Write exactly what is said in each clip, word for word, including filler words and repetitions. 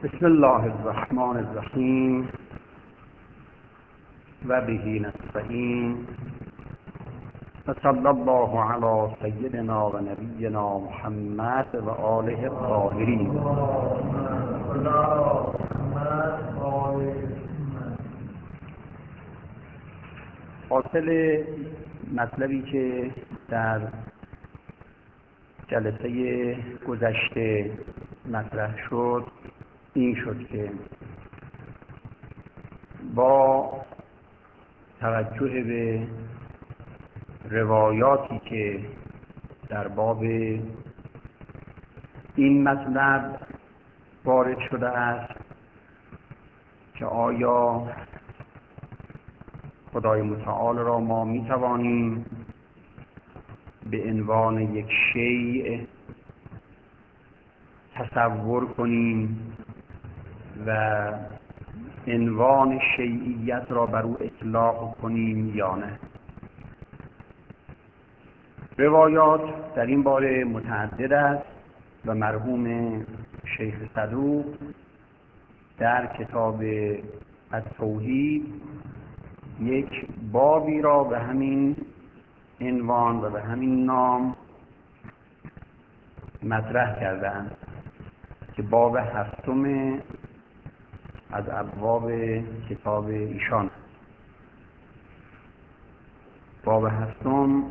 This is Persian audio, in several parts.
بسم الله الرحمن الرحیم و به نستعین و صلی الله علی سیدنا و نبینا محمد و آله الطاهرین. حاصل مطلبی که در جلسه گذشته مطرح شد این شد که با توجه به روایاتی که در باب این مطلب وارد شده است که آیا خدای متعال را ما می توانیم به عنوان یک شیء تصور کنیم و عنوان شیعیت را بر او اطلاق کنیم یا نه. روایات در این باره متعدد است و مرحوم شیخ صدوق در کتاب التوحید یک بابی را به همین عنوان و به همین نام مطرح کردند که باب هفتم از ابواب کتاب ایشان. باب هفتم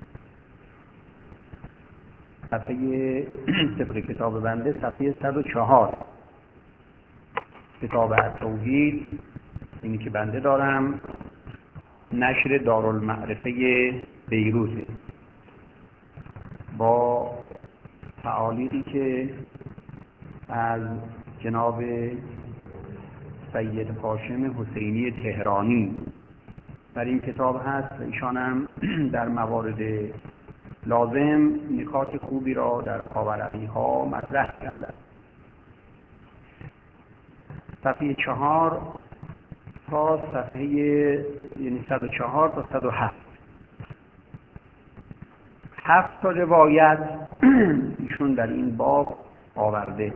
صفحه طبق کتاب بنده صفحه صد و چهار کتاب التوحید، اینی که بنده دارم، نشر دارالمعرفه بیروت، با تعالیقی که از جناب سید هاشم حسینی تهرانی در این کتاب هست. ایشان هم در موارد لازم نکات خوبی را در پاورقی ها مطرح کردند. صفحه چهار تا صفحه یعنی صد و چهار تا صد و هفت هفت تا روایت ایشون در این باب آورده.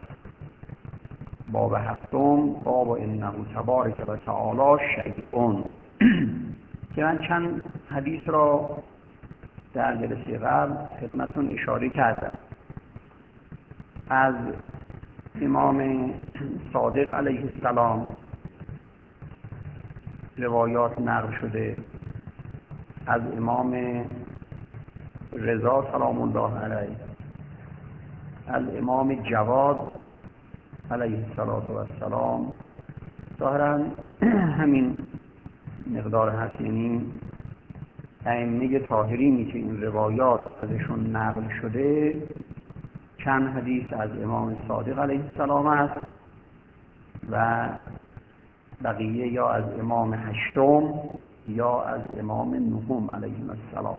باب هفتم باب انه تبارک و تعالی شیء که من چند حدیث را در جلسه قبل خدمتتون اشاره کردم. از امام صادق علیه السلام روایات نقل شده، از امام رضا سلام الله علیه، از امام جواد علیه السلام. ظاهرا همین مقدار هست، یعنی ائمه طاهرینی که این روایات ازشون نقل شده چند حدیث از امام صادق علیه السلام است و بقیه یا از امام هشتم یا از امام نهم علیه السلام.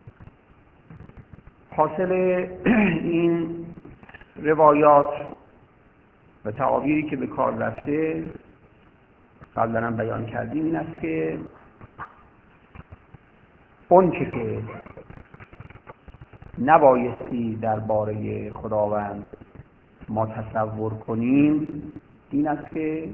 حاصل این روایات و تعابیری که به کار رفته قبلا هم بیان کردیم این است که اون چه که نبایستی درباره خداوند ما تصور کنیم این است که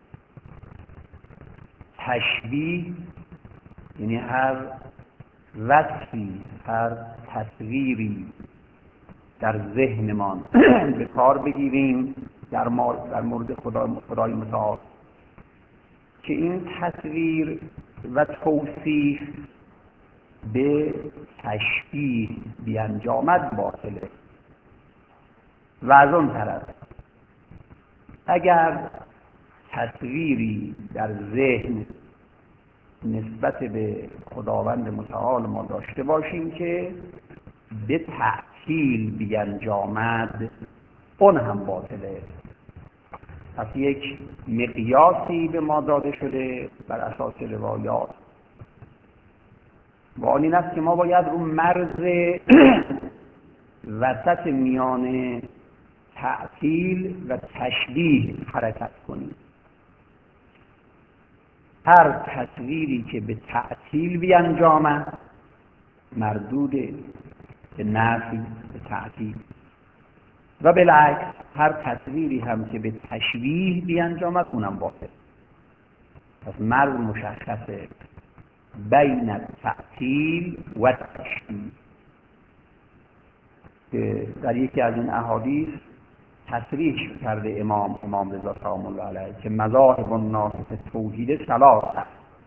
تشبیه، یعنی هر وصفی، هر تصویری در ذهنمان به کار بگیریم در مورد خدا خدای متعال که این تصویر و توصیف به تشبیه بیانجامد باطله. و از اون طرف اگر تصویری در ذهن نسبت به خداوند متعال ما داشته باشیم که به تعطیل بیانجامد، اون هم باطله. پس یک مقیاسی به ما داده شده بر اساس روایات و آن این است که ما باید رو مرز وسط میان تعطیل و تشبیه حرکت کنیم. هر تصویری که به تعطیل بیانجامد مردود به نفی، به تعطیل، و بالعکس هر تصویری هم که به تشبیه بیانجامد اونم باطل. پس مرز مشخصه بین التعطیل و تشبیه که در یکی از این احادیث تصریح کرده امام امام رضا سلام الله علیه که مذاهب الناس فی توحید ثلاثه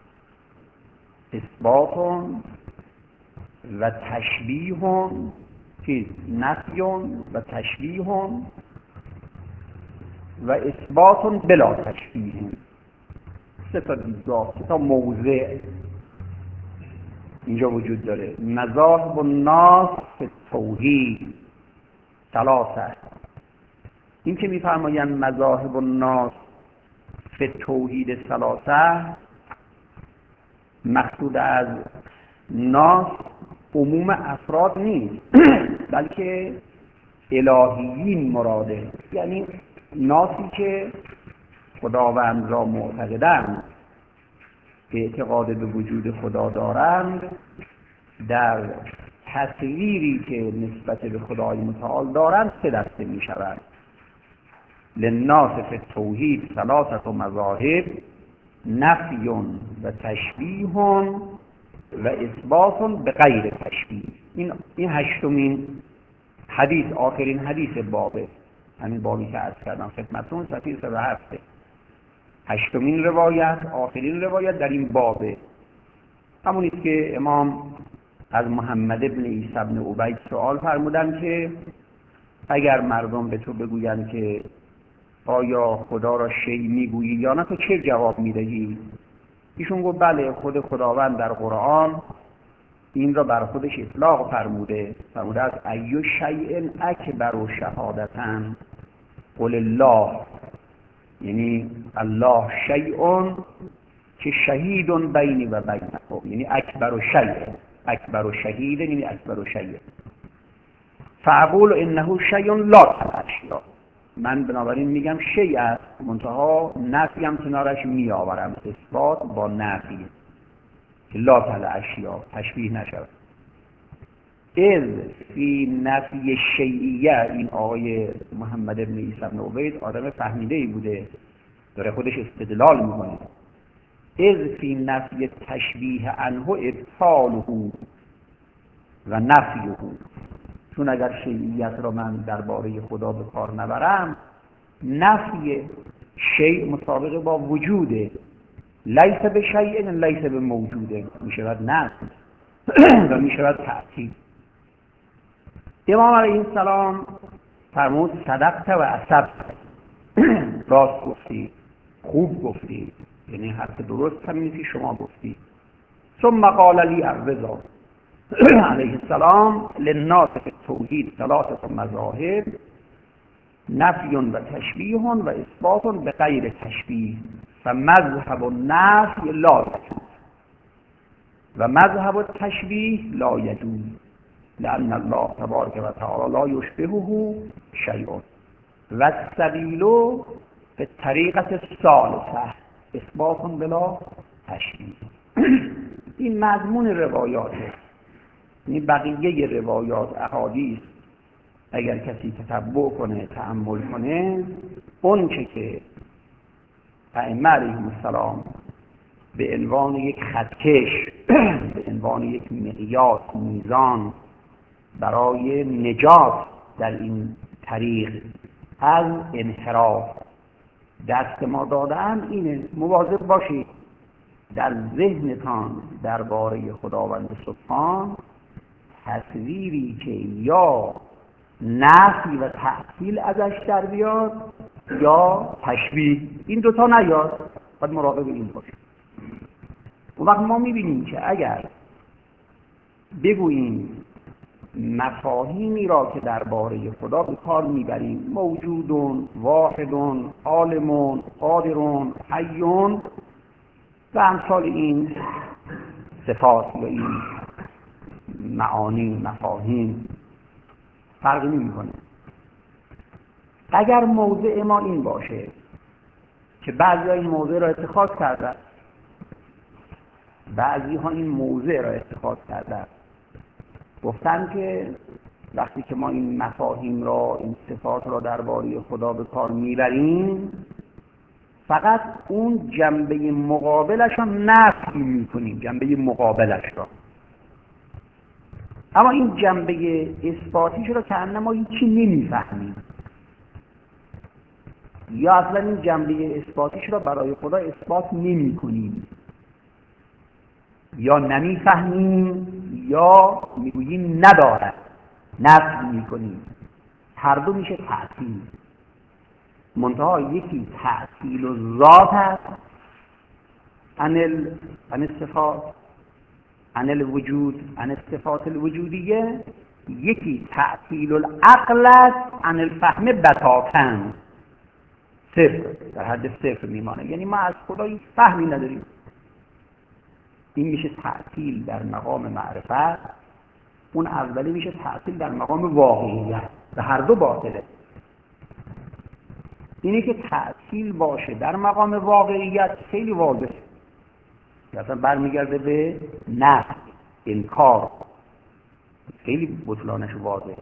اثبات و تشبیه چیز نفی و تشبیه و اثبات بلا تشبیه. سه تا دیدگاه، سه تا موضع اینجا وجود داره. مذاهب الناس فی توحید ثلاثه، این که میفرمایند مذاهب الناس فی توحید ثلاثه، مقصود از ناس عموم افراد نیست بلکه الهیین مراده، یعنی ناسی که خداوند را معتقدند، اعتقاد به وجود خدا دارند، در تصویری که نسبت به خدای متعال دارند سه دسته می شود. للناس فی التوحید ثلاثه مذاهب نفی و تشبیه و اثبات به غیر تشبیه. این این هشتمین حدیث، آخرین حدیث بابه، همین بابی که عرض کردم خدمتتون، صفحه صد و هفت، هشتمین روایت، آخرین روایت در این بابه. همونی که امام از محمد ابن عیسی ابن عبید سوال فرمودن که اگر مردم به تو بگویند که آیا خدا را شیء میگویی یا نه، تو چه جواب میدهی؟ ایشون گفت بله، خود خداوند در قرآن این را بر خودش اطلاق فرموده، فرموده از ایو شیء اکبر و شهادتن قل الله، یعنی الله شیء که شهید بینی و بینکم، یعنی اکبر و شیء، اکبر و شهید یعنی اکبر و شیء. فاقول انه شیء لا تلاشیا، من بنابراین میگم شیء است، منتها نفی هم کنارش میآورم، اثبات با نفی که لا تلاشیا تشبیه نشود. از فی نفی شیعیه، این آقای محمد ابن عیسی ابن عبید آدم فهمیده ای بوده، داره خودش استدلال میکنه. از فی نفی تشبیه عنه ابطاله و نفیه، چون اگر شیعیت را من درباره خدا به کار نبرم، نفی شیء مطابق با وجوده، لیس به شیء لیس به موجوده، میشود نفی و میشود تعطیل. امام علیه السلام فرمود صدقت و اصبت، راست گفتی، خوب گفتی، یعنی حرف درست همینی که شما گفتی. ثم قال لی الرضا علیه السلام للناس فی التوحید ثلاثه مذاهب نفی و تشبیه و اثبات به غیر تشبیه، فمذهب النفی لا یجوز و مذهب التشبیه لا یجوز لأن الله تبارک و تعالی لا یشبهه شیء و السبیل به طریقت الثالثه اثبات بلا تشبیه. این مضمون روایاته، این بقیه روایات احادیث اگر کسی تتبع کنه، تأمل کنه، اون چه که ائمه علیهم السلام به عنوان یک خطکش، به عنوان یک مقیاس، میزان برای نجات در این طریق از انحراف دست ما دادن، اینه مواظب باشید در ذهنتان درباره خداوند سبحان تصویری که یا نفی و تعطیل ازش در بیاد یا تشبیه، این دوتا نیاد، باید مراقب این باشید. اون وقت ما میبینیم که اگر بگوییم مفاهیمی را که درباره خدا به کار میبریم، موجودون، واحدون، عالمون، قادرون، حیون و امثال این صفات یا این معانی، مفاهیم، فرقی نمی‌کنه. اگر موضع ما این باشه که بعضی این موضع را اتخاذ کردن، بعضی ها این موضع را اتخاذ کردن، گفتن که وقتی که ما این مفاهیم را، این صفات را درباره خدا به کار میبریم، فقط اون جنبه مقابلش را نفی میکنیم، جنبه مقابلش را. اما این جنبه اثباتیش را که انما هیچی نمیفهمیم، یا اصلا این جنبه اثباتیش را برای خدا اثبات نمی کنیم، یا نمیفهمیم یا میگوییم ندارد، نفی میکنیم. هر دو میشه تعطیل. منتها یکی تعطیل و ذات هست عن ال... عن الصفات، عن الوجود، عن الصفات الوجودیه. یکی تعطیل العقل است عن الفهم بتاتا، صفر، در حد صفر میمانه، یعنی ما از خدا هیچ فهمی نداریم. این میشه تعطیل در مقام معرفت، اون اولی میشه تعطیل در مقام واقعیت، و هر دو باطله. اینه که تعطیل باشه در مقام واقعیت خیلی واضحه، مثلا برمیگرده به نفی، انکار، خیلی بطلانش واضحه.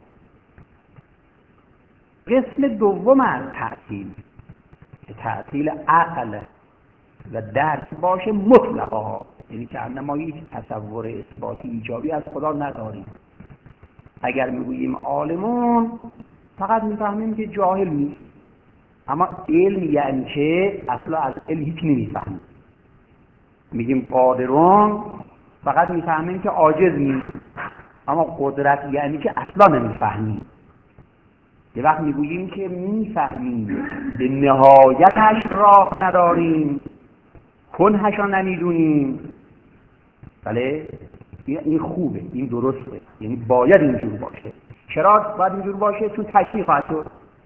قسم دوم از تعطیل که تعطیل عقل و درک باشه مطلقا، یعنی که انما هیچ تصور اثباتی ایجابی از خدا نداریم. اگر میگوییم عالمون، فقط میفهمیم که جاهل نیست، اما علم یعنی که اصلا از علم هیچ نمیفهمیم. میگیم قادرون، فقط میفهمیم که عاجز نیست، اما قدرت یعنی که اصلا نمیفهمیم. یه وقت میگوییم که میفهمیم، به نهایتش راه نداریم، کنهش را نمیدونیم. بله، این خوبه، این درسته، یعنی باید اینجور باشه. چرا باید اینجور باشه؟ چون تشریح خواهد شد.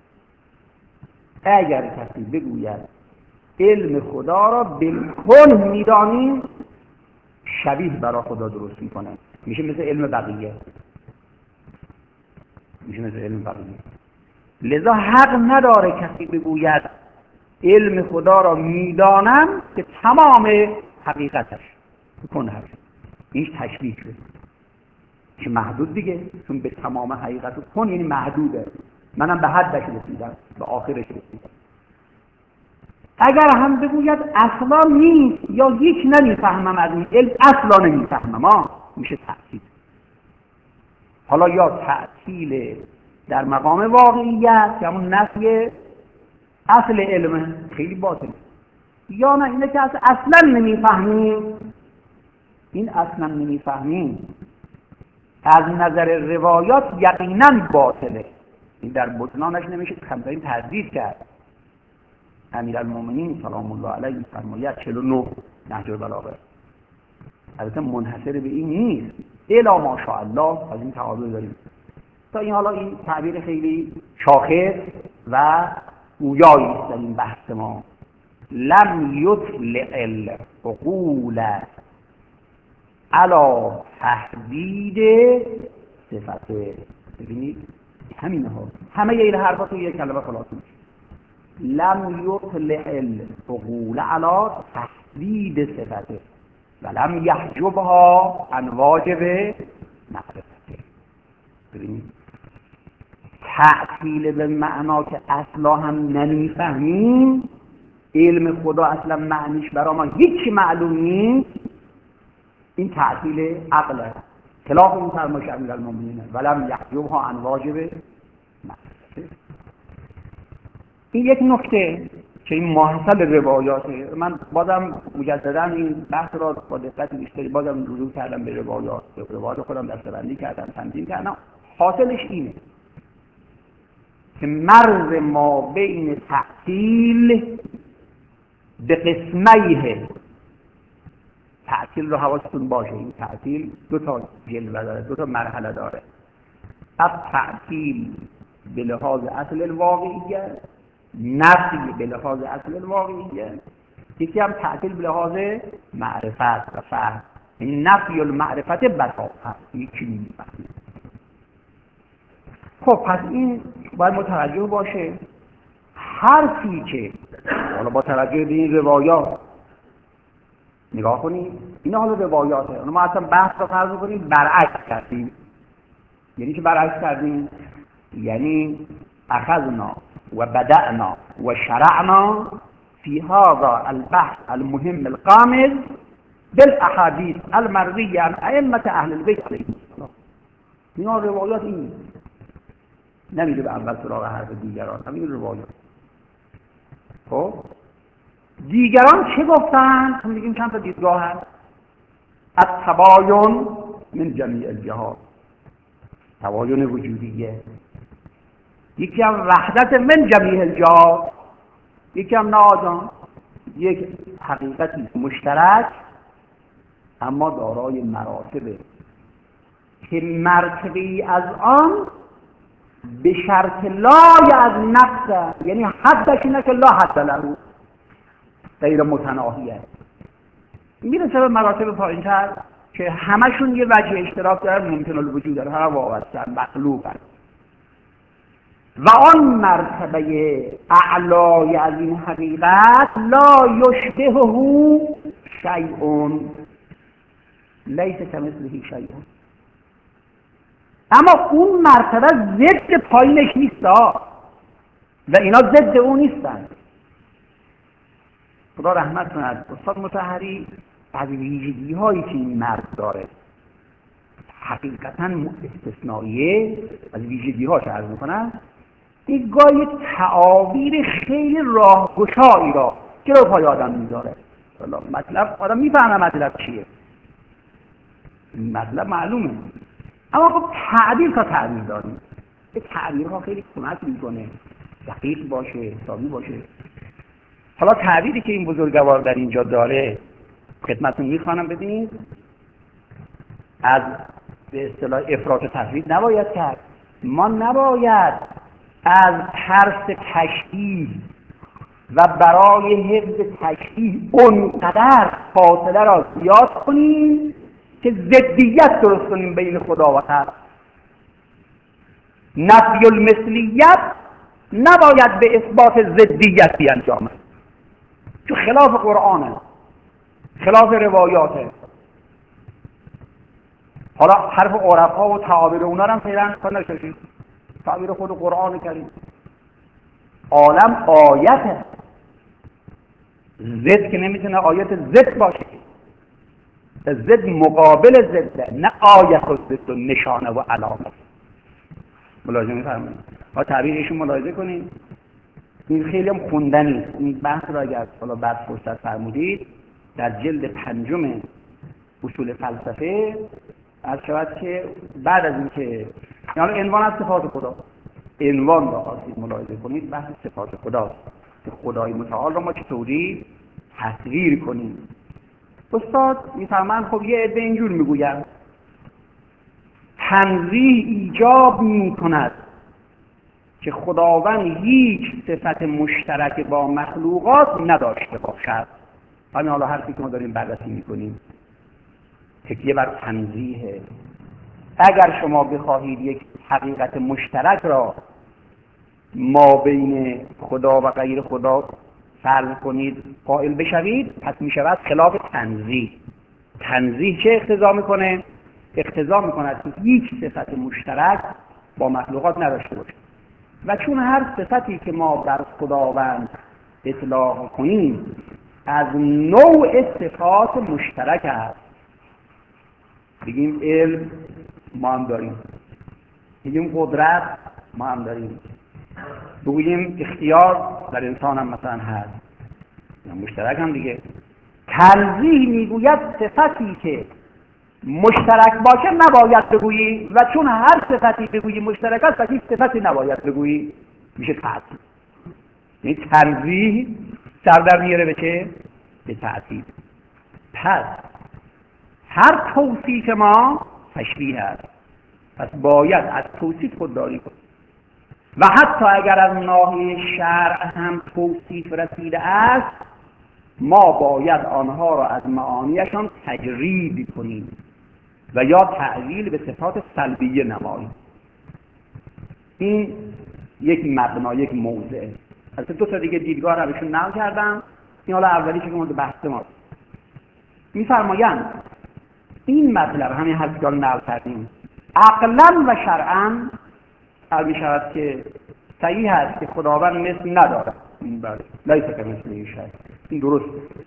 اگر کسی بگوید علم خدا را بالکل میدانیم، شبیه برای خدا درست میکنه، میشه مثل علم بقیه، میشه مثل علم بقیه. لذا حق نداره کسی بگوید علم خدا را میدانم که تمام حقیقتش کنهش. این تشبیه شد که محدود دیگه، چون به تمام حقیقت کن یعنی محدوده، منم به حدش رسیدم، به آخرش رسیدم. اگر هم بگوید اصلا نیست یا هیچ نمیفهمم از این علم، اصلا نمیفهمم، ها، میشه تعطیل. حالا یا تعطیل در مقام واقعیت که همون نفی اصل علم، خیلی باطل، یا نه اینه که اصلا نمیفهمیم. این اصلا نمیفهمیم از نظر روایات یقینا باطله. این در بطلانش نمیشه کمترین تردید کرد. امیرالمومنین سلام الله علیه می‌فرماید چهل و نه نهج البلاغه، البته منحصر به این نیست، الا ماشاءالله از این تعابیر داریم. تا این حالا این تعبیر خیلی شاخص و گویایی است در این بحث ما. لم یطلع العقول علی تحدید صفته. ببینید همین ها، همه این حرفا تو یک کلمه خلاص میشه. لم یطلع العقول علی تحدید صفته و لم یحجبها عن واجب معرفته. ببینید تعطیل به معنا که اصلا هم نمیفهمیم، علم خدا اصلا معنیش برای ما هیچی معلوم نیست، این تعطیل عقل است. خلاف اون فرمایش امیرالمومنین ولم یحجبها عن واجب معرفته. این یک نکته که این ماحصل روایاته. من بازم مجددا این بحث را با دقت بیشتری بازم رجوع کردم به روایات، به روایات خودم دسته‌بندی کردم، تنظیم کردم. حاصلش اینه که مرز ما بین تعطیل به قسمیه، تعطیل رو حواستون باشه، این تعطیل دو تا جلوه داره، دو تا مرحله داره. از تعطیل به لحاظ اصل الواقعیه، نفی به لحاظ اصل الواقعیه، یکی هم تعطیل به لحاظ معرفت و فهم. این نفی المعرفت بساطه یکی میفهمه. خب پس این باید متوجه باشه حرفی که حالا با توجه به این روایات نگاه کنید، این حالا روایاته، ما اصلا بحث رو فرض کنیم برعکس کردیم. یعنی که برعکس کردیم، یعنی اخذنا و بدأنا و شرعنا فی هذا البحث المهم القامز بالاحادیث المرویه عن ائمه اهل البیت علیهم السلام. اینا روایات این نمیده به اول سراغ حرف دیگران، همین روایات. خب دیگران چه گفتن؟ هم میگیم چند تا دیدگاه هست. التباین من جمیع الجهات، تباین وجودیه. یکی هم وحدت من جمیع الجهات، یکی هم ناجان، یک حقیقتی مشترک اما دارای مراتبه که مرتبه‌ای از آن به شرط لای از نفسه، یعنی حدش اینه که لا حد له، غیر متناهیه، میرسه به مراتب پایین‌تر که همشون یه وجه اشتراک دارن، ممکن الوجود دارن، هر وابستن، مخلوقن. و آن مرتبه اعلای از این حقیقت لا یشبهه شیء لیس کمثله شیء، اما اون مرتبه ضد پایینش نیست و اینا ضد اون نیستن. خدا رحمت کند استاد مطهری از ویژگی هایی که این مرد داره حقیقتا استثنائیه، از ویژگی هاش عرض میکنم، یک گاهی تعابیر خیلی راهگشایی را جلو پای آدم میذاره. مطلب آدم میفهمه مطلب چیه، مطلب معلومه، اما خب تعبیر تا تعبیر داریم. این تعبیرها خیلی کمک میکنه دقیق باشه، حسابی باشه. حالا تعبیری که این بزرگوار در اینجا داره خدمتتون میخوانم ببینید. از به اصطلاح افراط و تفرید نباید کرد. ما نباید از ترس تشبیه و برای حفظ تشبیه اونقدر فاصله را زیاد کنیم که ضدیت درست کنیم بین خدا و خلق. نفی المثلیت نباید به اثبات ضدیت بیانجامد، چون خلاف قرآنه، خلاف روایاته. حالا حرف عرفا و تعابیر اونا هم فعلا کار نشدید، تعبیر خود قرآن کریم. عالم آیته، ضد که نمیتونه آیت ضد باشه، ضد مقابل ضد، نه آیت و ضد و نشانه و علامت. ملاحظه می‌فرمایید؟ ها تعبیرشون ملاحظه کنید. این خیلی هم خوندنی. این بحث را اگر حالا بعد فرصت فرمودید در جلد پنجم اصول فلسفه از شود که بعد از این که یعنی عنوان از صفات خدا، عنوان را خواستید ملاحظه کنید، بحث صفات خداست که خدای متعال را ما چطوری تصویر کنیم. استاد میفرمایند خب یه عده اینجور میگویند تنزیه ایجاب میکند که خداوند هیچ صفت مشترک با مخلوقات نداشته باشد. همین حالا حرفی که ما داریم بررسی میکنیم تکیه بر تنزیه. اگر شما بخواهید یک حقیقت مشترک را ما بین خدا و غیر خدا فرض کنید، قائل بشوید، پس میشود خلاف تنزیه. تنزیه چه اقتضا میکنه؟ اقتضا میکند که هیچ صفت مشترک با مخلوقات نداشته باشه. و چون هر صفتی که ما بر خداوند اطلاق کنیم از نوع صفات مشترک است، بگیم علم ما هم داریم، بگیم قدرت ما هم داریم، بگوییم اختیار در انسان هم مثلا هست، مشترک هم دیگه. تنزیه میگوید صفتی که مشترک باشه نباید بگویی و چون هر صفتی بگویی مشترک است هیچ صفتی نباید بگویی، میشه تعطیل. یعنی تنزیه سر در میاره به چه؟ به تعطیل. پس هر توصیف ما تشبیه است، پس باید از توصیف خودداری کنیم و حتی اگر از ناحیه شرع هم توصیف رسیده است ما باید آنها را از معانیشان تجرید کنیم و یا تعویل به صفات سلبیه نماییم. این یک مبنا، یک موضع. از دو تا دیگه دیدگاه رو بهشون نقل کردم. این حالا اولی که مورد بحث ما می‌فرمایند این مطلب همین حرفی که نقل کردیم عقلا و شرعا هر می شود که صحیح است که خداوند مثل ندارد. این بله لیس کمثله شیء، این درست.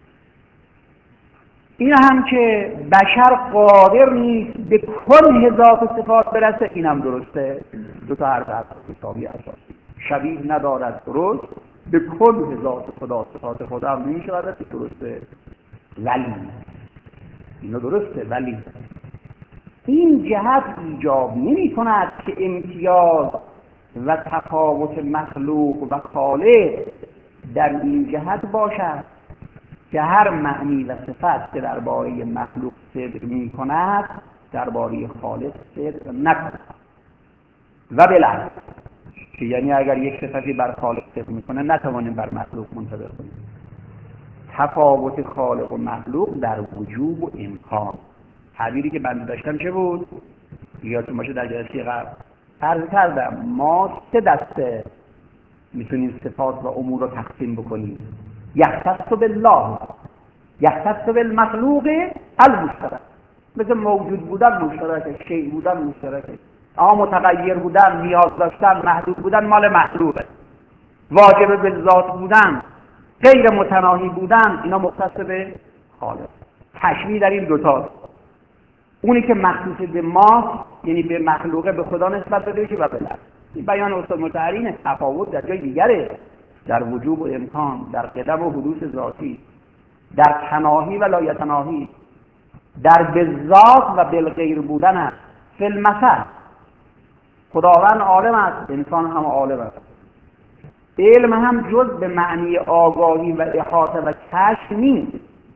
این هم که بشر قادر نیست به کل ذات صفات برسه، این هم درسته. دو تا حرف هست حسابی اساسی. شبیه ندارد، درست. به کل ذات خدا صفات خدا هم نمیشه برسه، درسته. ولی اینو درسته، ولی این جهت ایجاب نمی کند که امتیاز و تفاوت مخلوق و خالق در این جهت باشد که هر معنی و صفت که درباره مخلوق صدق می کند درباره خالق صدق نکند. و بالعکس، که یعنی اگر یک صفتی بر خالق صدق می کنه نتوانیم بر مخلوق منطبق کنیم. تفاوت خالق و مخلوق در وجوب و امکان. تعبیری که بنده داشتم چه بود؟ یادتون باشه در جلسه قبل عرض کردم ما سه دسته میتونیم صفات و امور رو تقسیم بکنیم. یختص بالله، یختص بالمخلوق المشترک، مثل موجود بودن مشترکه، شیء بودن مشترکه، اما متغیر بودن، نیاز داشتن، محدود بودن مال مخلوقه. واجب بالذات بودن، غیر متناهی بودن، اینا مختص به خالق. تشبیه در این دوتا، اونی که مخصوص به ما یعنی به مخلوقه به خدا نسبت بده که و بالعکس. این بیان استاد مطهرینه. تفاوت در جای دیگره، در وجوب و امکان، در قدم و حدوث ذاتی، در تناهی و لایتناهی، در بالذات و بالغیر بودن است. فی المثل خداوند عالم است، انسان هم عالم است. علم هم جز به معنی آگاهی و احاطه و کشف نیست.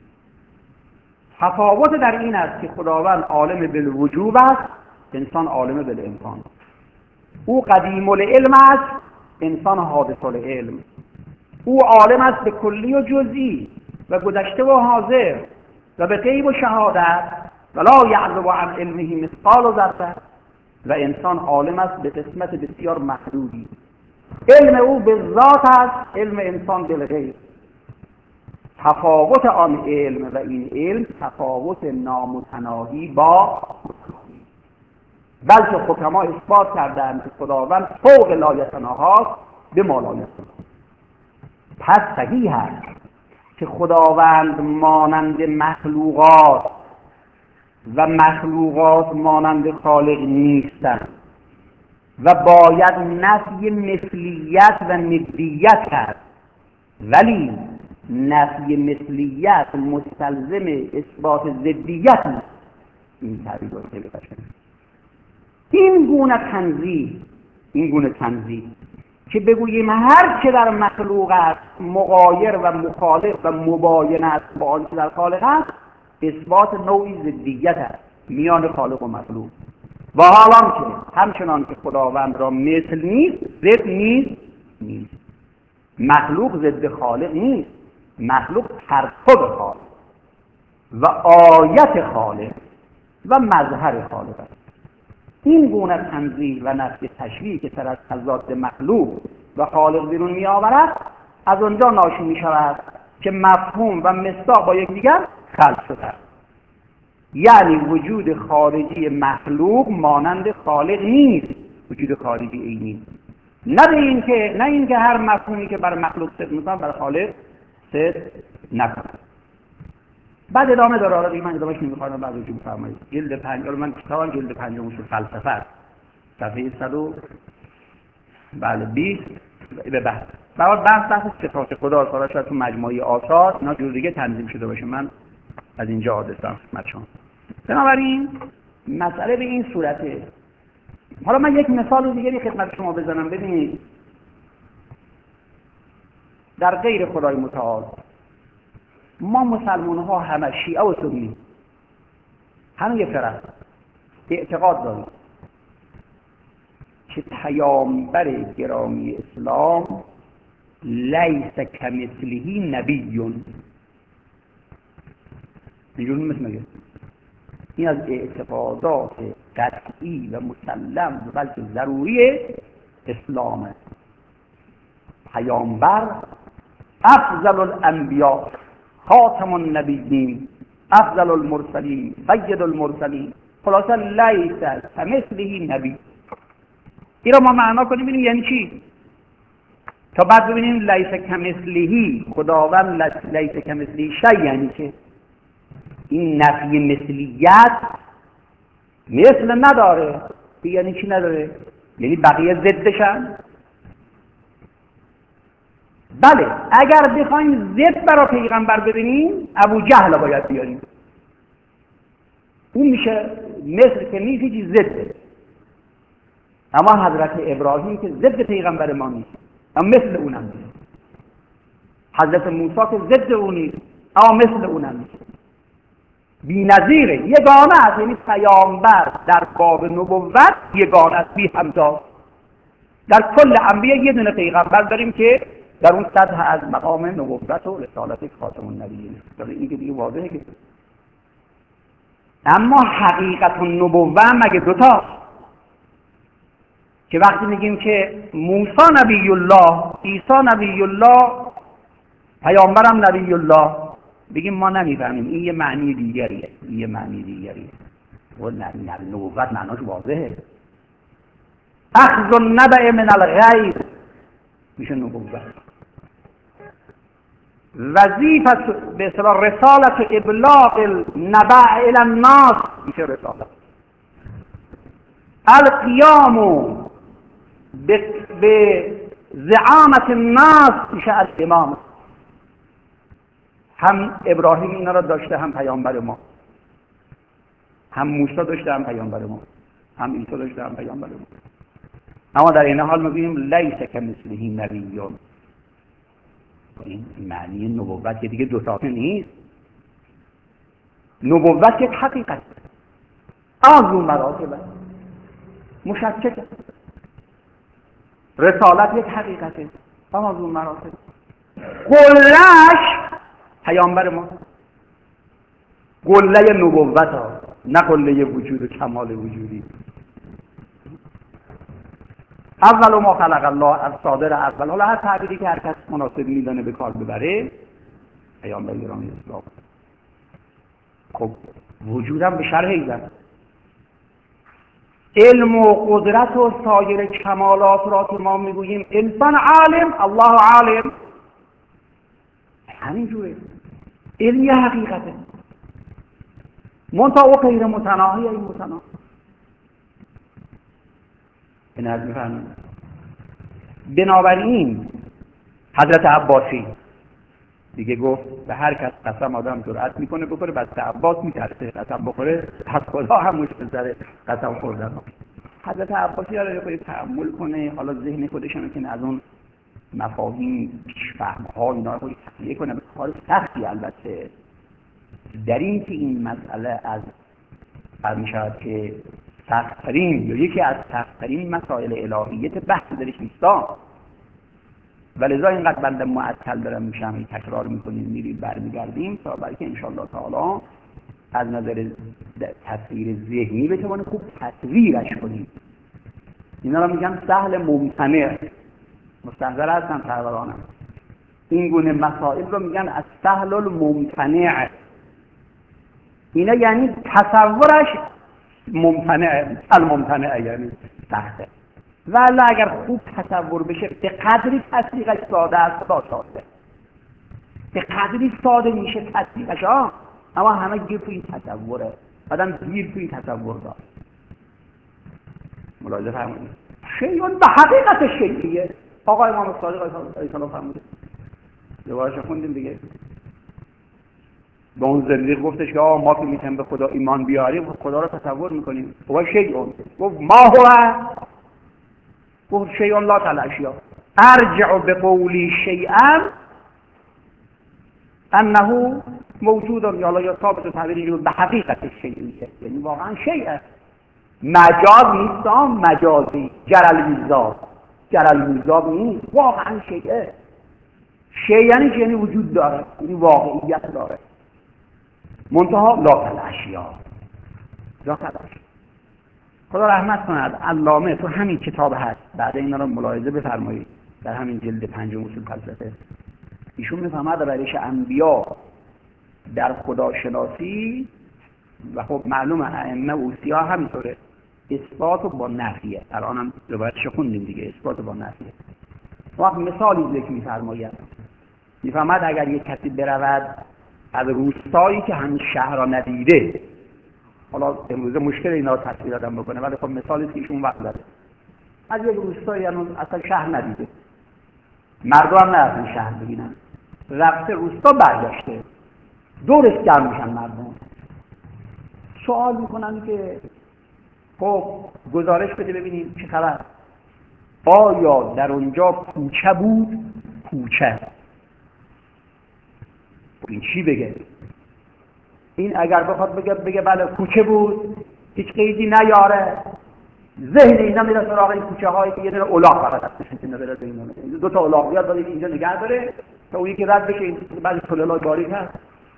تفاوت در این است که خداوند عالم بالوجوب است، انسان عالم بالامکان. او قدیم العلم است، انسان حادث العلم. او عالم است به کلی و جزئی و گذشته و حاضر و به غیب و شهادت ولا یعزب عن علمه مثقال ذره، و انسان عالم است به قسمت بسیار محدودی. علم او به ذات است، علم انسان بالغیب. تفاوت آن علم و این علم تفاوت نامتناهی با متناهی، بلکه حکما اثبات کردند که خداوند فوق لایتناهاست به ما لایتناها. پس صحیح است که خداوند مانند مخلوقات و مخلوقات مانند خالق نیستند و باید نفی مثلیت و ندیت کرد، ولی نفی مثلیت مستلزم اثبات ضدیت نیست. این تعبیر رو خیلی قشنگه. این گونه تنزیه، این گونه تنزیه که بگوییم هر چه در مخلوق است مغایر و مخالف و مباین است با آنچه در خالق است، اثبات نوعی ضدیت است میان خالق و مخلوق. و حالان که همچنان که خداوند را مثل نیست، ضد نیست نیست. مخلوق ضد خالق نیست، مخلوق پرتو خالق و آیت خالق و مظهر خالق است. این گونه تنزیه و نفی تشبیه که سر از تضاد مخلوق و خالق بیرون می آورد، از آنجا ناشی می شود که مفهوم و مصداق با یکدیگر خلط شده است. یعنی وجود خارجی مخلوق مانند خالق نیست، وجود خارجی عینی. نه به این که نه این که هر مفهومی که بر مخلوق صدق می‌کنه بر خالق صدق نکنه. بعد ادامه داره، حالا دیگه من ادامهش نمی‌خوام، بعد رو بفرمایید. جلد پنج، من کتابم جلد پنج اصول فلسفه است. صفحه صد و بله بیست به بعد. بعد بحث بحث صفات خدا حالا شاید تو مجموعه آثار اینا جور دیگه تنظیم شده باشه. من از اینجا آدرسم خدمتتون. بنابراین مسئله به این صورته. حالا من یک مثال دیگری خدمت شما بزنم. ببینید در غیر خدای متعال ما مسلمان ها همه شیعه و سنی همه یک فرق اعتقاد داریم که پیامبر گرامی اسلام لیس کمثله نبیون. اینجوری مثل میگه این از اعتقادات قطعی و مسلم و بلکه ضروری اسلامه. پیامبر افضل الانبیاء، خاتم النبیین، افضل المرسلین، سید المرسلین، خلاصه لیس کمثله نبی. این رو ما معنا کنیم ببینیم یعنی چی، تا بعد ببینیم لیس کمثله، خداوند لیس کمثله شیء یعنی چه. این نفی مثلیت مثل نداره، یعنی چی نداره؟ یعنی بقیه ضدشن. بله اگر بخوایم ضد برای پیغمبر ببینیم ابو جهل باید بیاریم، اون میشه مثل که نیست، هیچی ضده. اما حضرت ابراهیم که ضد پیغمبر ما نیست اما مثل اونم نیست. حضرت موسی که ضد اون نیست اما مثل اونم نیست. بی نظیره، یگانه است. یعنی پیامبر در باب نبوت یگانه است، بی همتا. در کل انبیا یه دونه پیغمبر داریم که در اون سطح از مقام نبوت و رسالت خاتم النبیین. این که دیگه واضحه که اما حقیقت النبوه مگه دوتا، که وقتی میگیم که موسی نبی الله، عیسی نبی الله، پیامبرم نبی الله، بگیم ما نمیفهمیم، این یه معنی دیگریه، این یه معنی دیگریه. و نبوت معناش واضحه. اخذ النبأ من الغیب میشه نبوت. وظیفه به اصطلاح رسالت ابلاغ النبأ الی الناس میشه رسالت. القیام به زعامت الناس میشه الامام. هم ابراهیم اینا را داشته، هم پیامبر ما، هم موسی داشته، هم پیامبر ما، هم عیسی داشته، هم پیامبر ما. اما در این حال میگیم لیس کمثله نبی. این معنی نبوت که دیگه دو ساعته نیست. نبوت یک حقیقت از اون مراتب مشکک. رسالت یک حقیقته اما از اون مراتب. قلهش پیامبر ما، قله نبوت ها، نه قله وجود و کمال وجودی. اول ما خلق الله از صادر اول. حالا هر تعبیری که هر کس مناسب میدانه به کار ببره. پیامبر گرامی اسلام خب وجودم به شرح ایزن، علم و قدرت و سایر کمالات را که ما میگوییم انسان عالم، الله عالم، همینجوره. علم یه حقیقته، منطقه و غیر متناهی این متناهی. این از میفهمیم. بنابراین حضرت عباسی دیگه گفت به هر کس قسم آدم جرأت میکنه بخوره، بس عباس میترسه قسم بخوره، از خدا هم مشکل قسم خوردن. حضرت عباسی را رو تأمل کنه، حالا ذهن خودش هم که از اون مفاهیم پیشفهم ها اینا رو تحلیل کنه. کار سختی البته در این که این مسئله از فرمی شود که سخت‌ترین یا یکی از سخت‌ترین مسائل الهیت بحث درش نیستا، ولذا اینقدر بنده معطل دارم میشم، این تکرار میکنیم میریم برمیگردیم تا بلکه انشاءالله تعالی از نظر تصویر ذهنی بتوانیم خوب تصویرش کنیم. اینا رو میگن سهل ممتنع. مستحضر هستن پرورانم این گونه مسائل رو میگن از سهل الممتنع. اینا یعنی تصورش ممتنع، الممتنع یعنی سخته. ولی اگر خوب تصور بشه به قدری تصدیقش ساده است با ساده، به قدری ساده میشه تصدیقش ها، اما همه گیر توی این تصوره، آدم گیر توی این تصور داره. ملاحظه فرمایید شیعون به حقیقت شیعیه. آقا امام صادق علیه السلام فرموده، روایش خوندیم دیگه، به اون زندیق گفتش که آقا ما که میتونیم به خدا ایمان بیاریم خدا رو تصور میکنیم. هو شیعون گفت ما هو، گفت شیعون لا تلاشیا ارجع بقولی شیئا انه موجود، یا یا ثابت و تعبیری به حقیقت شیعیه، یعنی واقعا شیعه، مجاز نیست، مجازی جرل میزاب، جرل میزاب نیست، واقعا شیعه. شیع یعنی یعنی وجود داره، یعنی واقعیت داره. منتها لا تلاشیا لا تلاشیا. خدا رحمت کند علامه تو همین کتاب هست، بعد اینا رو ملاحظه بفرمایید، در همین جلد پنجم اصول فلسفه ایشون میفهمد روش انبیا در خداشناسی و خب معلومه ائمه اوصیا همینطوره، اثبات با نفیه. الان هم روایتش خوندیم دیگه، اثبات با نفیه. وقت مثالی ذکر می‌فرماید، می‌فرماید اگر یک کسی برود از روستایی که هنوز شهر را ندیده، حالا امروزه مشکل اینا رو تصویر آدم بکنه ولی خب مثالی که ایشون وقت داره، از یک روستایی هنوز اصلا شهر ندیده، مردم هم نرفتن شهر ببینن، رفته روستا برگشته، دورش جمع میشن مردم، سوال میکنن که خب گزارش بده ببینیم چه خبر، آیا در اونجا کوچه بود؟ کوچه. این چی بگه؟ این اگر بخواد بگه بگه بله کوچه بود، هیچ قیدی نیاره، ذهن اینا میره سراغ این کوچه هایی که یه دونه الاغ فقط هستش که نبره به اینا، دو تا الاغ بیاد باید اینجا نگه داره تا اون یکی رد بشه، بعد سلالای باریک هست.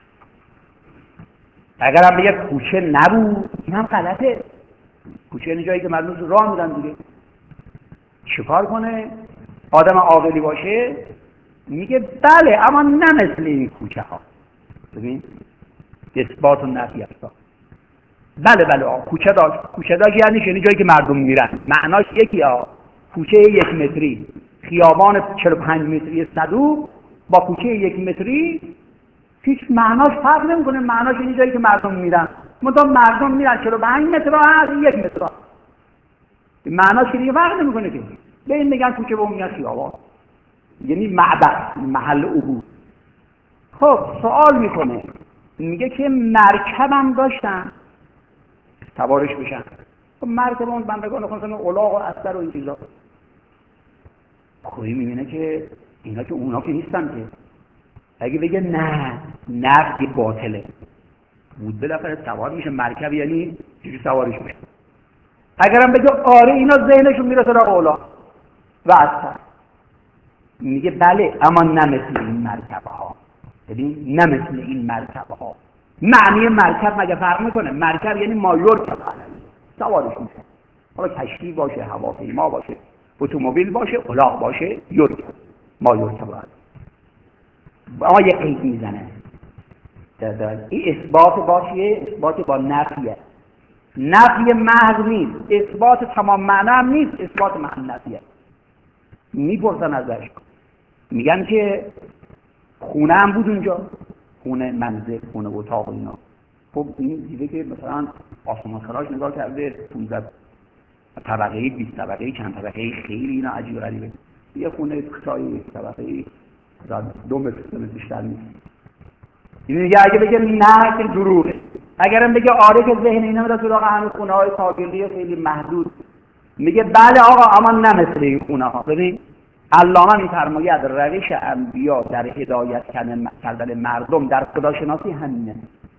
اگر هم بگه کوچه نبود، این هم غلطه. کوچه این جایی که مردم راه میرن دیگه. چیکار کنه؟ آدم عاقلی باشه میگه بله اما نه مثل این کوچه ها. ببین اثبات و نفی است. بله بله آه. کوچه داشت، کوچه داشت یعنی یعنی جایی که مردم میرن، معناش یکی ها. کوچه یک متری، خیابان چهل و پنج متری صدوق با کوچه یک متری هیچ معناش فرق نمیکنه، معناش اینه جایی که مردم میرن. منتها مردم میرن چهل و پنج متر هست، یک متر هست. معناش که دیگه فرق نمیکنه که. به این میگن کوچه، به اون میگن خیابان. یعنی معبد، محل عبور. خب سوال میکنه، میگه که مرکبم داشتن سوارش بشن. خب مرکب اون بندگان خواستن الاغ و استر و این چیزا. خویی میبینه که اینا که اونا که نیستن که. اگه بگه نه نفی باطله بود بالاخره سوار میشه مرکب، یعنی چیزی سوارش میشه. اگرم بگه آره اینا ذهنشون میره سراغ الاغ و استر، میگه بله اما نه مثل این مرکب ها. ببین نه مثل این مرکب ها. معنی مرکب مگه فرق میکنه؟ مرکب یعنی مایور که سوارش میشه، حالا کشتی باشه، هواپیما باشه، اتومبیل باشه، الاغ باشه، یورک مایور که باید اما یه قید میزنه. این اثبات باشه، اثبات با نفیه. نفی محض نیست، اثبات تمام معنا هم نیست، اثبات محض نفیه. میپرسن ازش، میگن که خونه هم بود اونجا، خونه منزل، خونه اتاق و اینا. خب این دیده که مثلا آسمان خراش نگاه کرده پونزده طبقه‌ای، بیست طبقه‌ای، چند طبقه‌ای، خیلی اینا عجیب غریبه. یه خونه کوتاهی یک طبقه‌ای دو متر بیشتر نیست. این دیگه اگه بگه نه که دروغه. اگرم بگه آره که ذهن اینا میره سراغ همین خونه‌های ساکلی خیلی محدود، میگه بله آقا اما نه مثل این خونه‌ها. ببین علامه می‌فرماید روش انبیا در هدایت کردن مردم در خداشناسی همینه.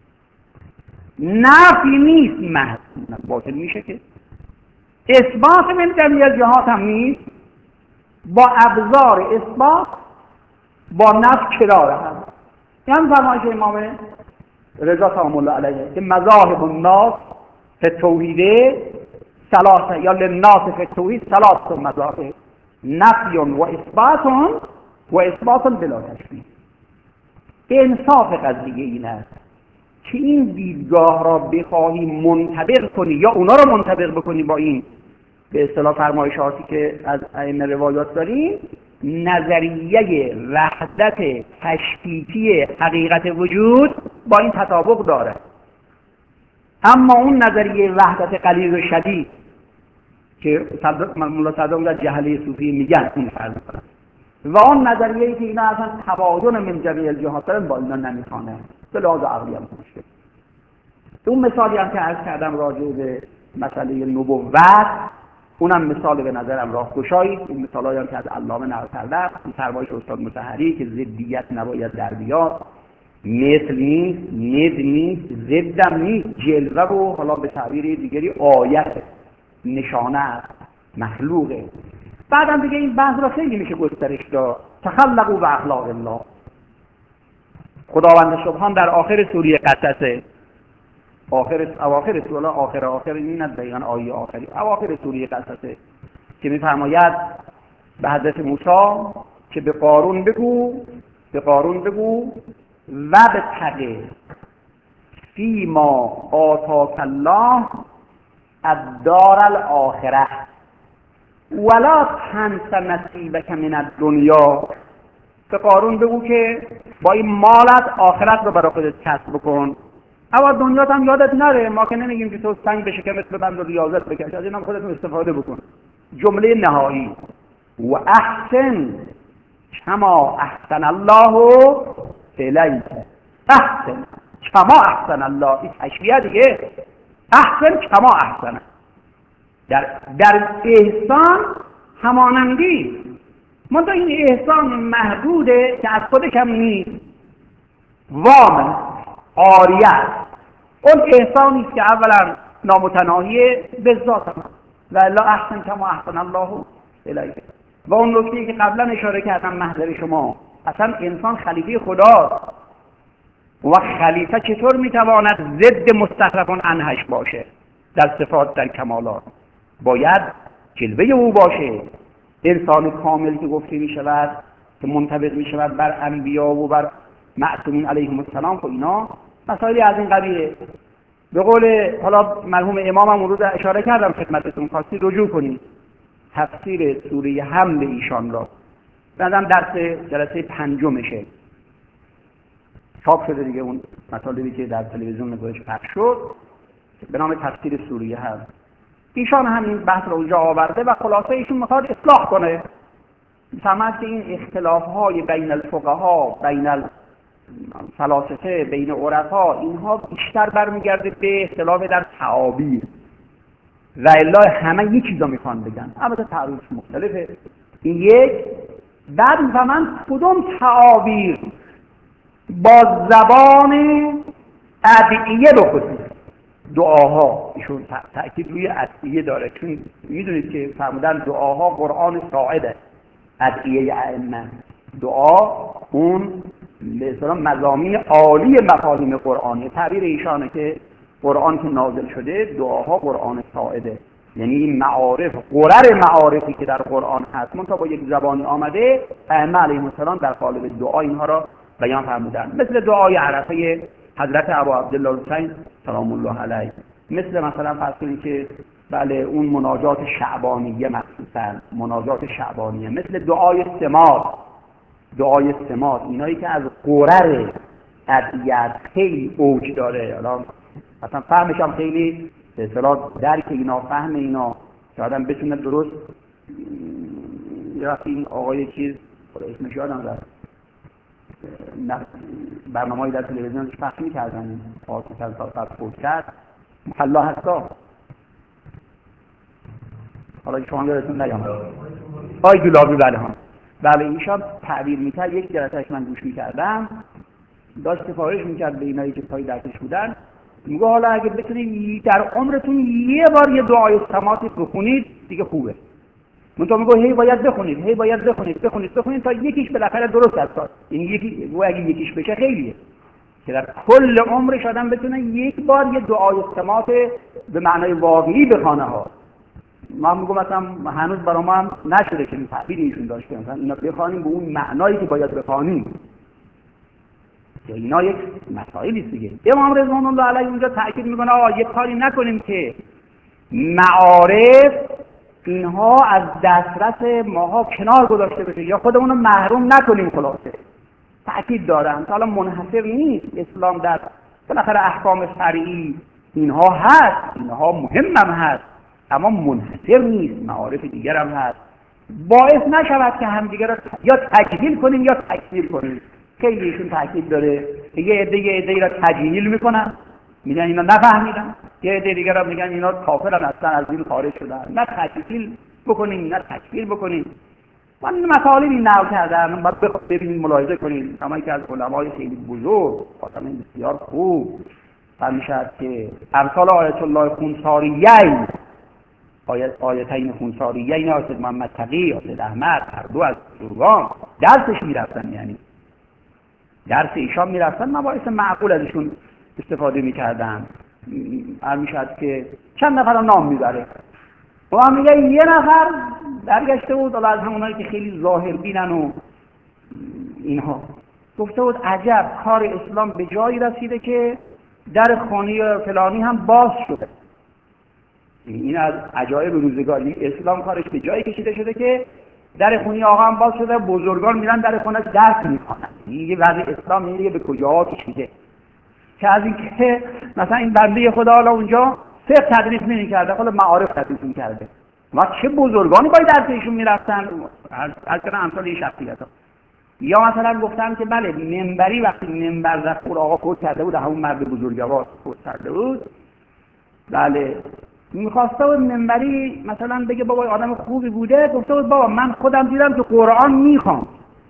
نفی نیست محض، باطل میشه که. اثبات من جمیع جهات هم نیست، با ابزار اثبات با نفی کراره هست. این هم فرمایش امام رضا سلام الله علیه که مذاهب الناس فی التوحید ثلاثه یا للناس فی التوحید ثلاثه مذاهب نفی و اثبات و اثبات بلا تشبیه. انصاف قضیه این است که این دیدگاه را بخواهی منطبق کنی یا اونا را منطبق بکنی با این به اصطلاح فرمایشاتی که از ائمه روایات داریم، نظریه وحدت تشبیهی حقیقت وجود با این تطابق داره. اما اون نظریه وحدت قلیل و شدید که مولا صدام در جهله صوفی میگن این فرض کنن و اون نظریه‌ای که اینا اصلا تباین من جمیع الجهات دارن با اینا نمیخوانه، به لحاظ عقلی هم مشکل. اون مثالی هم که عرض کردم راجع به مسئله نبوت، اونم مثال به نظرم راهگشایی. این مثالایی هم که از علامه نقل کرده، این فرمایش استاد مطهری که ضدیت نباید در بیاد، مثل نیست، ند نیست، ضدم نیست، جلوه و حالا به تعبیر دیگری آیت نشانه است، مخلوقه. بعدم دیگه این بحث را خیلی میشه گسترش داد. تخلقوا باخلاق الله. خداوند سبحان در آخر سوره قصص، آخر اواخر سوره، آخر آخر این از دقیقاً آیه آخری اواخر سوره قصص که میفرماید به حضرت موسی که به قارون بگو، به قارون بگو و به تقه فیما آتاک الله الدار الاخره ولا تنس نصیبک من الدنیا. به قارون بگو که با این مالت آخرت رو برای خودت کسب بکن، اما دنیات هم یادت نره. ما که نمیگیم که تو سنگ بشه که مثل بند ریاضت بکش، از این هم خودتون استفاده بکن. جمله نهایی و احسن کما احسن الله الیک. احسن کما احسن الله، این تشبیه دیگه. احسن کما احسن، در در احسان همانندی. منتها این احسان محدوده که از خودش هم نیست، وام عاریه است. اون احسانی است که اولا نامتناهیه به ذات هم و الا احسن کما احسن الله الیک. و اون نکته‌ای که قبلا اشاره کردم محضر شما، اصلا انسان خلیفه خداست و خلیفه چطور میتواند ضد مستخلفون عنهش باشه؟ در صفات، در کمالات باید جلوه او باشه. انسان کامل که گفته می شود که منطبق می شود بر انبیا و بر معصومین علیهم السلام، خب اینا مسائلی از این قبیله. به قول حالا مرحوم امامم اون روز اشاره کردم خدمتتون، خواستی رجوع کنید تفسیر سوره حمد ایشان را. بعدم درس جلسه پنجمشه، چاپ شده دیگه، اون مطالبی که در تلویزیون نگاهش پخش شد به نام تفسیر سوره حمد. ایشان همین بحث رو اونجا آورده و خلاصه ایشون میخواد اصلاح کنه. سمت که این اختلاف‌های بین الفقها، بین الفلاسفه، بین عرفا، اینها بیشتر برمیگرده به اختلاف در تعابیر و الا همه یک چیزا میخوان بگن، البته تعریف مختلفه. این یک. بعد میفهمن کدوم تعابیر با زبان ادعیه بخصوص دعاها، ایشون تأکید روی ادعیه داره، چون میدونید که فرمودن دعاها قرآن ساعده. ادعیه ائمه، دعا اون به اصطلاح مضامین عالی مفاهیم قرآنی. تعبیر ایشانه که قرآن که نازل شده دعاها قرآن ساعده، یعنی این معارف، قرر معارفی که در قرآن هست منتها با یک زبانی آمده، ائمه علیهم السلام در قالب دعا اینها را بیان فرمودن. مثل دعای عرفه حضرت ابا عبدالله الحسین سلام الله علیه، مثل مثلا فرض کنید که بله اون مناجات شعبانیه، مخصوصا مناجات شعبانیه، مثل دعای سماع، دعای سماع، اینایی که از قرر ادعیت خیلی اوج داره. الان مثلا فهمش هم خیلی به اصطلاح درک اینا، فهم اینا که آدم بتونه درست. یه وقتی این آقای چیز اسمش یادم رفت، برنامه‌ای در تلویزیون پخش می‌کردن، آقای چند سال قبل فوت کرد، محلا هستا، حالا شما یادتون نیامد، آقای گلابی. بله ها، بله ایشان تعبیر می‌کرد. یک جلسه‌اش من گوش می‌کردم، داشت سفارش می‌کرد به اینایی که پای درسش بودن، میگه حالا اگه بتونید در عمرتون یه بار یه دعای سماعی بخونید دیگه خوبه. منتها میگه هی باید بخونید، هی باید بخونید بخونید بخونید تا یکیش بالاخره درست است. این یکی و اگه یکیش بشه خیلیه که در کل عمرش آدم بتونه یک بار یه دعای سماعت به معنای واقعی بخونه ها. ما میگم مثلا هنوز برای ما هم نشده که تعبیر ایشون داشته مثلا اینا بخوانیم به اون معنایی که باید بخوانیم. که اینا یک مسائلی است دیگه. امام رضوان الله علیه اونجا تاکید میکنه آقا یه کاری نکنیم که معارف اینها از دسترس ماها کنار گذاشته بشه یا خودمون رو محروم نکنیم. خلاصه تاکید دارن حالا منحصر نیست اسلام در بالاخره احکام شرعی اینها هست، اینها مهم هم هست، اما منحصر نیست، معارف دیگر هم هست. باعث نشود که همدیگه را یا تجهیل کنیم یا تکفیر کنیم. خیلی ایشون تاکید داره که یه عده یه عده را تجهیل میکنن، میگن اینا نفهمیدن، یه عده دیگه را میگن اینا کافرن، اصلا از دین خارج شدن. نه تجهیل بکنیم نه تکفیر بکنیم. من این مطالبی نقل کردم، بعد ببینید ملاحظه کنید. کما که از علمای خیلی بزرگ خاطر بسیار خوب فرمودند که امثال آیت الله خونساریین، آیت آیتین خونساریین آیت محمد تقی، آیت احمد، هر دو از بزرگان درسش میرفتن، یعنی درس ایشان میرفتن، مباحث معقول ازشون استفاده میکردن. میشد که چند نفر رو نام میبره و هم میگه یه نفر برگشته بود از همونایی که خیلی ظاهر بینن و اینها، گفته بود عجب کار اسلام به جایی رسیده که در خانه فلانی هم باز شده. این از عجایب روزگاری اسلام کارش به جایی کشیده شده که در خونه آقا هم باز شده، بزرگان میرن در خونه‌اش درس میخوانن. یه وضع اسلام اینه به کجا کشیده که از اینکه مثلا این بنده خدا حالا اونجا فقه تدریس نمی‌کرده، حالا معارف تدریس می‌کرده. ما چه بزرگانی باید درس ایشون میرفتن از کن امثال این شخصیت‌ها. یا مثلا گفتن که بله منبری وقتی منبر رفت آقا فوت کرده بود، همون مرد بزرگوار فوت کرده بود، بله میخواسته بود منبری مثلا بگه بابا آدم خوبی بوده، گفته بود بابا من خودم دیدم که قرآن میخوام،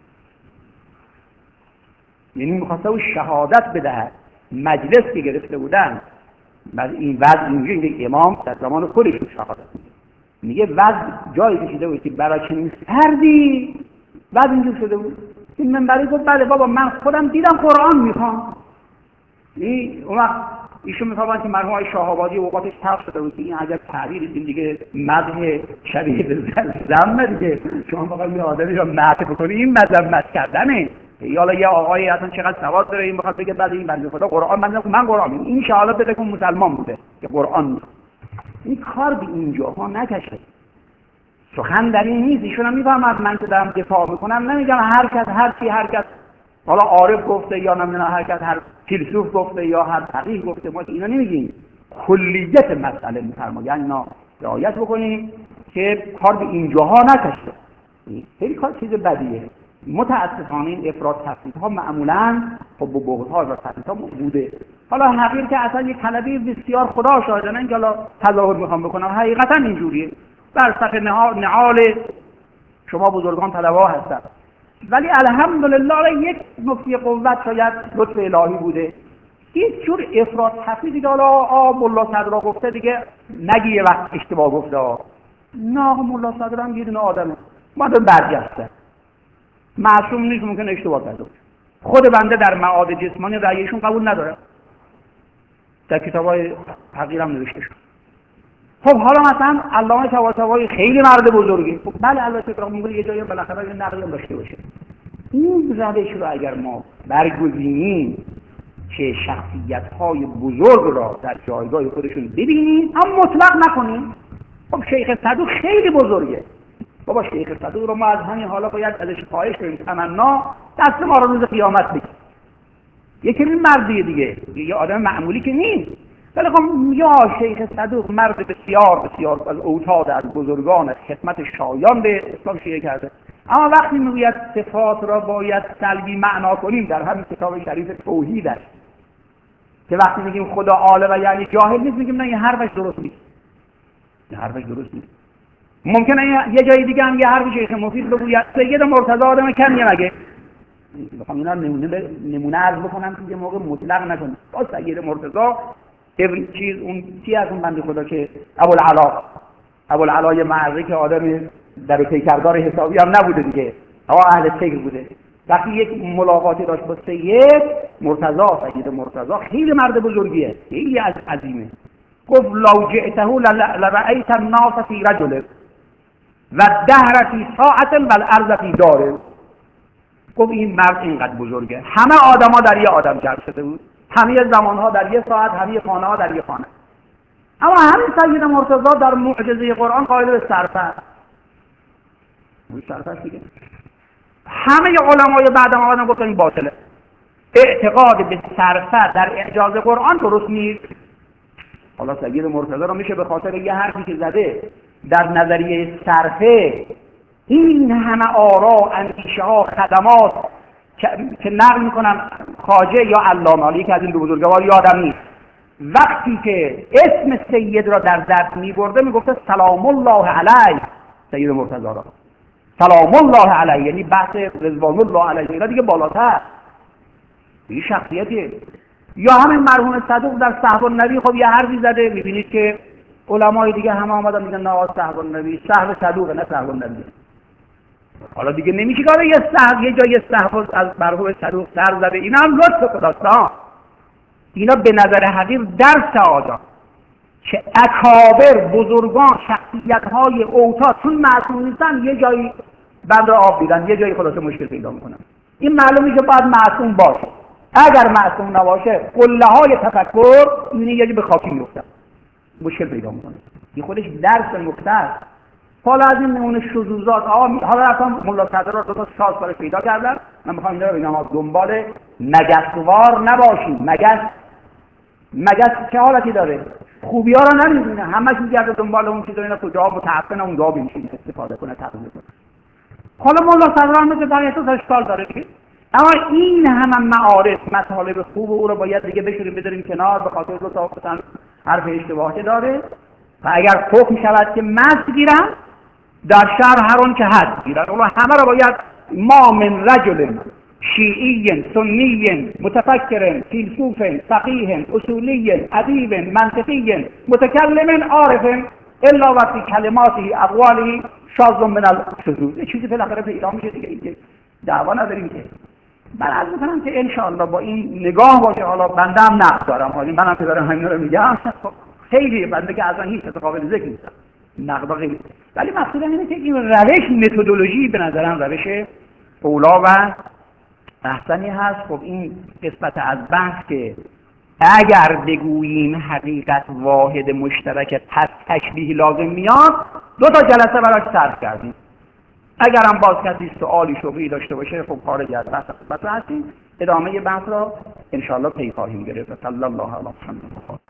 یعنی میخواسته بود شهادت بده. مجلس که گرفته بودن بعد این وضع اینجوری امام در زمان خودش شهادت میده، میگه وضع جایی کشیده بود که برای چنین فردی وضع اینجور شده بود. این منبری گفت بله بابا من خودم دیدم قرآن میخوام. این اون وقت ایشون میفهمن که مرحوم آقای شاه‌آبادی اوقاتش تلخ شده بود که این عجب تعبیری این دیگه مدح شبیه به ذم دیگه، شما فقط یه آدمی رو مدح بکنی این مذمت کردنه. یا یه آقایی اصلا چقدر سواد داره این بخواد بگه بعد این بنده خدا قرآن من من قرآن این شهادت بده که مسلمان بوده که قرآن میخواد. این کار به اینجا ها نکشه. سخن در این نیست. ایشون هم میفهمد من که دارم دفاع میکنم نمیگم هر کس هر چی هر کس حالا عارف گفته یا نمیدونم هر کس هر فیلسوف گفته یا هر فقیه گفته، ما اینا نمیگیم. کلیت مسئله میفرما یعنی اینا رعایت بکنیم که کار به اینجاها نکشه. خیلی کار چیز بدیه. متاسفانه این افراط تفریط ها معمولا خب با بغض ها و تفریط ها بوده. حالا حقیر که اصلا یک طلبی بسیار خدا شاهده، نه اینکه حالا تظاهر میخوام بکنم، حقیقتا اینجوریه. بر صف نعال شما بزرگان طلبا هستن، ولی الحمدلله یک نکته قوت شاید لطف الهی بوده. هیچ جور افراط تفریط دیگه حالا آ ملا صدرا گفته دیگه نگی یه وقت اشتباه گفته ها. نه آقا ملا صدرا هم یه دونه آدمه، ما دارم برجسته معصوم نیست، ممکن اشتباه کرده. خود بنده در معاد جسمانی رأیشون قبول نداره، در کتابای حقیرم نوشته شد. خب حالا مثلا علامه طباطبایی خیلی مرد بزرگی، خب بله البته که میگه یه جایی بالاخره یه نقلی داشته باشه. این روش رو اگر ما برگزینیم که شخصیت‌های بزرگ را در جایگاه خودشون ببینیم اما مطلق نکنیم. خب شیخ صدوق خیلی بزرگه، بابا شیخ صدوق رو ما از همین حالا باید ازش خواهش کنیم تمنا دست ما رو روز قیامت بگیم. یکی این مردیه دیگه، یه آدم معمولی که نیست. ولی خب یا شیخ صدوق مرد بسیار بسیار از اوتاد از بزرگان از خدمت شایان به اسلام شیعه کرده. اما وقتی میگوید صفات را باید سلبی معنا کنیم در همین کتاب شریف توحید است که وقتی میگیم خدا عالم و یعنی جاهل نیست، میگیم نه این حرفش درست نیست، این حرفش درست نیست. ممکنه یه جای دیگه هم یه حرف شیخ مفید بگوید سید مرتضی آدم کمیه مگه؟ بخوام اینا نمونه نمونه عرض بکنم که یه موقع مطلق نکنم. با سید مرتضی ابن چیز اون چی از اون بنده خدا که ابوالعلا ابوالعلای معرکه که آدم در و پیکردار حسابی هم نبوده دیگه، آقا اهل فکر بوده. وقتی یک ملاقاتی داشت با سید مرتضی، سید مرتضی خیلی مرد بزرگیه، خیلی از عظیمه. گفت لو جئته لرأیت الناس فی رجل و الدهر فی ساعت و الارض فی دار. گفت این مرد اینقدر بزرگه، همه آدما در یه آدم جمع شده بود، همه زمانها در یه ساعت، همه خانه ها در یه خانه. اما همین سید مرتضی در معجزه قرآن قائل به سرفست. اون سرفست دیگه همه علمای بعد ما آدم گفتن این باطله. اعتقاد به سرفست در اعجاز قرآن درست نیست. حالا سید مرتضی رو میشه به خاطر یه حرفی که زده در نظریه صرفه این همه آرا، اندیشه ها، خدمات که نقل میکنم خواجه یا علامه که از این دو بزرگوار یادم نیست، وقتی که اسم سید را در درس میبرده میگفته سلام الله علیه سید مرتضی را، سلام الله علیه، یعنی بحث رضوان الله علیه اینا دیگه بالاتر. این شخصیتیه. یا همین مرحوم صدوق در صحب النبی خب یه حرفی زده، میبینید که علمای دیگه همه آمدن میگن نه صحب النبی صحب صدوقه نه صحب النبی. حالا دیگه نمیشه که یه صحب یه جای صحب از مرحوم صدوق سر زده، اینا هم لطف خداست. اینا به نظر حقیر درس آدم که اکابر بزرگان شخصیت‌های اوتاد چون معصوم نیستن یه جایی بند را آب دیدن، یه جایی خلاصه مشکل پیدا میکنن. این معلومه که باید معصوم باشه. اگر معصوم نباشه قله های تفکر این یه به خاکی میفتن، مشکل پیدا میکنه. این خودش درس نکته است. حالا از این نمونه شذوذات آقا حالا رفتم ملا صدرا دو تا ساز برای پیدا کردم، من میخوام اینا رو بگم آقا دنبال مگسوار نباشید. مگس مگس چه حالتی داره؟ خوبی ها رو نمیدونه، همش میگرده دنبال اون چیزا، اینا کجا متعفن اونجا بنشینه استفاده کنه تقلید کنه. حالا ملا صدرا مثل بقیه تو اشکال داره دیگه، اما این هم معارف مطالب خوب او رو باید دیگه بشوریم بذاریم کنار، به خاطر دو تا مثلا حرف اشتباهی داره و اگر حکم شود که مست گیرن در شهر هر اون که هست گیرن، اون همه رو باید ما من رجل شیعی سنی متفکر فیلسوف فقیه اصولی ادیب منطقی متکلم عارف الا و فی کلماته اقواله شاذ من الشذوذ. یه چیزی بالاخره پیدا میشه دیگه، اینکه دعوا نداریم که. من عرض می‌کنم که ان شاء الله با این نگاه باشه. حالا بنده هم نقد دارم، حالا منم که دارم همین رو میگم خیلی بنده که اصلا هیچ قابل ذکر نیست، نقد خیلی، ولی مقصودم اینه که این روش متدولوژی به نظرم روش اولا و احسنی هست. خب این قسمت از بحث که اگر بگوییم حقیقت واحد مشترک پس تشبیه لازم میاد، دو تا جلسه براش صرف کردیم. اگر هم باز کسی سوالی شبهه‌ای داشته باشه خب خارج از بحث خدمتتون هستیم، ادامه بحث را ان شاء الله پی خواهیم گرفت. صلی الله علی محمد.